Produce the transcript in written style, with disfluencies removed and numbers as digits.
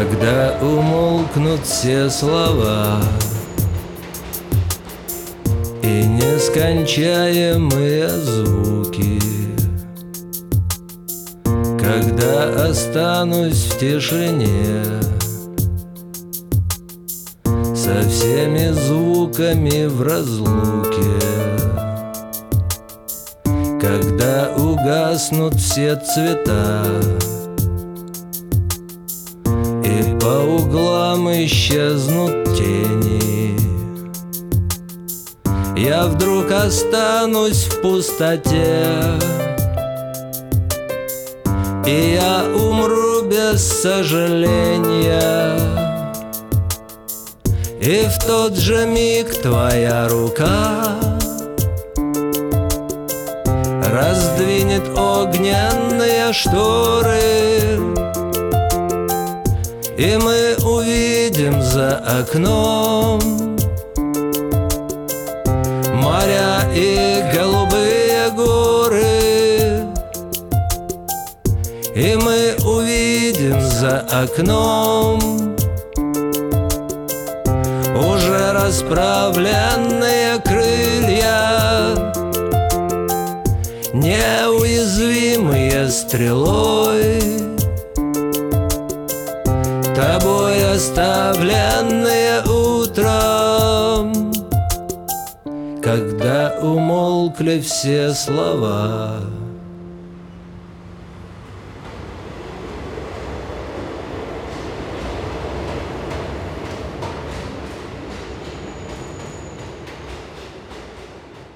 Когда умолкнут все слова и нескончаемые звуки, когда останусь в тишине со всеми звуками в разлуке, когда угаснут все цвета и по углам исчезнут тени, я вдруг останусь в пустоте, и я умру без сожаления. И в тот же миг твоя рука раздвинет огненные шторы, и мы увидим за окном моря и голубые горы, и мы увидим за окном уже расправленные крылья, неуязвимые стрелой, тобой оставленные утром, когда умолкли все слова.